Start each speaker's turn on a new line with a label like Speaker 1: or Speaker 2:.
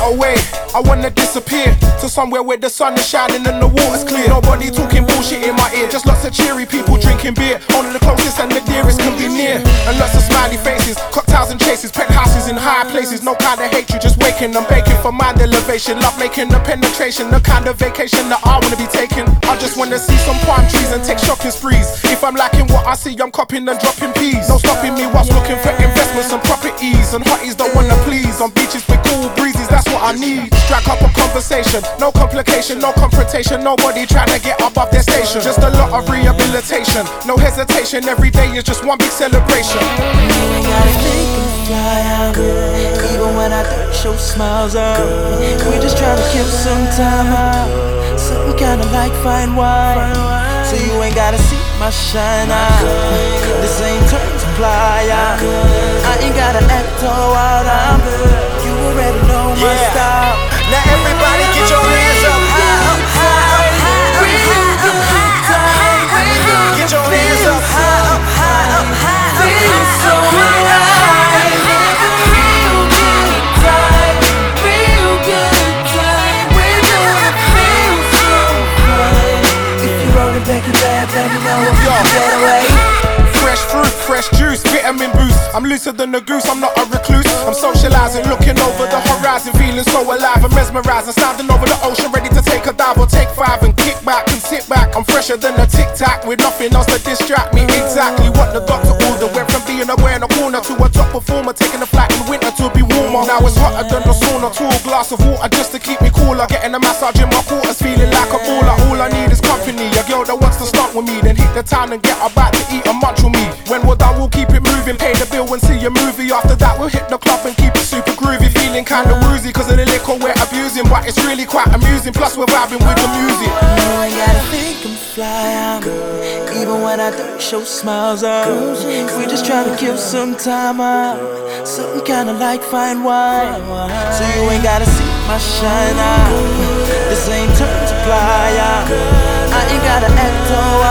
Speaker 1: away, I wanna disappear to somewhere where the sun is shining and the water's clear. Nobody talking bullshit in my ear, just lots of cheery people drinking beer. Only the closest and the dearest can be near. And lots of smiley faces, cocktails and chases, penthouses in high places. No kind of hatred, just waking and baking for mind elevation. Love making the penetration, the kind of vacation that I wanna be taking. I just wanna see some palm trees and take shopping sprees. If I'm liking what I see, I'm copping and dropping peas. No stopping me whilst looking for investments and properties. And hotties don't wanna please. On beaches with cool breezes, that's what I need. Strike up a conversation, no complication, no confrontation. Nobody trying to get above their station. Just a lot of rehabilitation, no hesitation. Every day is just one big celebration.
Speaker 2: You ain't gotta think and fly out. Even when I don't show smiles out. We're just trying to kill some time out. Something kinda like fine wine. So you ain't gotta see my shine out. This ain't terms apply out. I ain't gotta act all wild out. You already know my style.
Speaker 3: Now everybody get your hands up high, up high, up high, up high, up high. Get your hands up high, up high, up high. Feels so right. Real good time, real good time. We're gonna feel so right.
Speaker 2: If you're rolling back your bad, let me know if you can get away.
Speaker 1: Fresh fruit, fresh juice, vitamin boost. I'm looser than a goose, I'm not a recluse. I'm socializing, looking over the horizon, feeling so alive and mesmerizing. Standing over the ocean, ready to take a dive or take five and kick back and sit back. I'm fresher than a tic-tac with nothing else to distract me. Exactly what the doctor ordered. Went from being away in a corner to a top performer, taking a flight in winter to be warmer. Now it's hotter than the sauna. 2 glass of water just to keep me cooler. Getting a massage in my quarters, feeling like a baller. All I need is company, a girl that wants to start with me, then hit the town and get about to eat and munch with me. When we're done, we'll keep it moving, pay the bill and see a movie. After that, we'll hit the club and keep it super groovy. Feeling kinda woozy, cause of the liquor we're abusing, but it's really quite amusing, plus we're vibing with the music.
Speaker 2: You ain't gotta think and fly out. Even when I don't show smiles out. We just trying to kill some time out. Something kinda like fine wine. So you ain't gotta see my shine out. This ain't terms apply out. I ain't gotta act all